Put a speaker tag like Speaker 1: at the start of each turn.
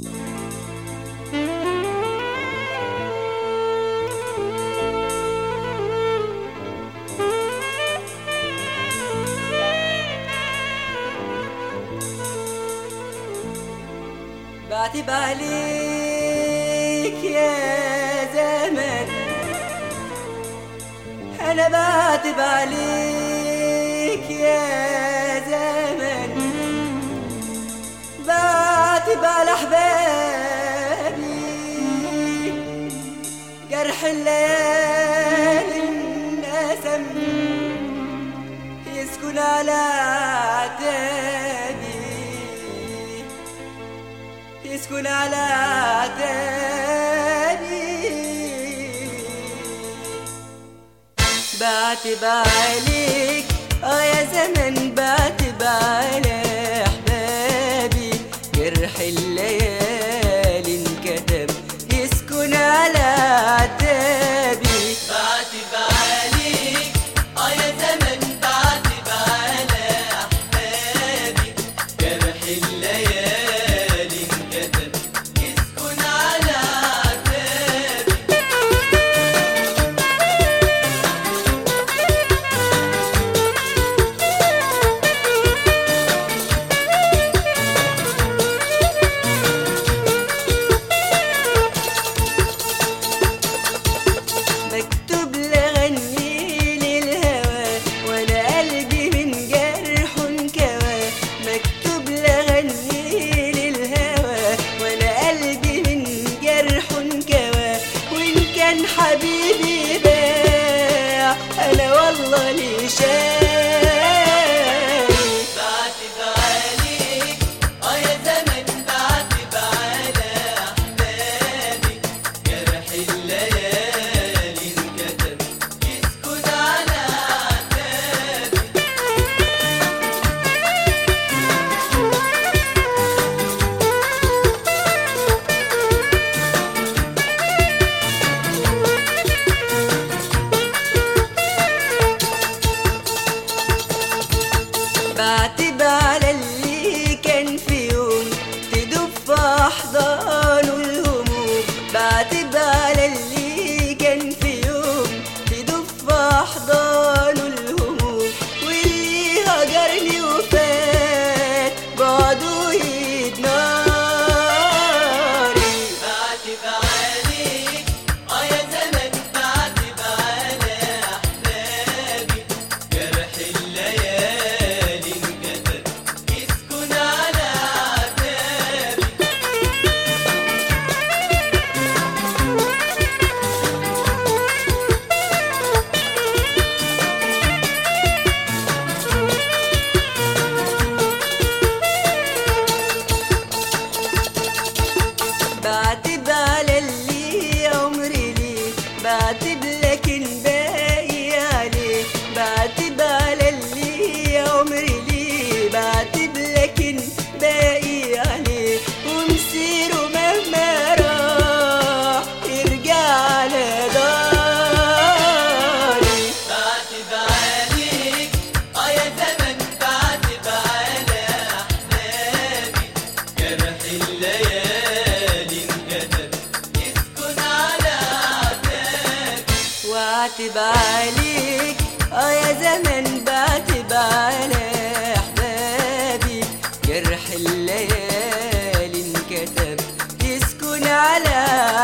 Speaker 1: بعتب عليك يا زمن، أنا بعتب عليك يا زمن، بعتب على أحبابي، جرح الليالي انقسم يسكن على عتابي، يسكن على عتابي. بعتب عليك يا زمن، بعتب على أحبابي، جرح الليالي انكتب يسكن على عتابي.
Speaker 2: بعتب عليك يا زمن، بعتب على أحبابي، جرح الليالي انكتب يسكن على عتابي.
Speaker 1: مكتوب لغني للهوى وانا قلبي من جرح انكوى، مكتوب لغني للهوى وانا قلبي من جرح انكوى، وان كان حبيبي باع انا والله لي شايف.
Speaker 2: بعتب عليك يا زمن، بعتب على أحبابي، جرح الليالي انكتب يسكن على عتابي.
Speaker 1: بعتب على اللي كان في يوم تدوب في أحضانه الهموم، بعتب على اللي كان في يوم تدوب في أحضانه الهموم، واللي هجرني وفات بعده يد ناري.
Speaker 2: بعتب عليك يا زمن، بعتب على أحبابي، جرح الليالي انكتب يسكن على عتابي.
Speaker 1: بعتب على اللي عمري ليه، بعتب لكن باقي عليه، بعتب على اللي عمري ليه، بعتب لكن باقي عليه، ومسيره مهما راح يرجع على داري.
Speaker 2: بعتب عليك يا زمن، بعتب على أحبابي، جرح الليالي انكتب يسكن على عتابي.
Speaker 1: واعتب عليك يا زمن، بعتب على أحبابي، جرح الليالي انكتب يسكن على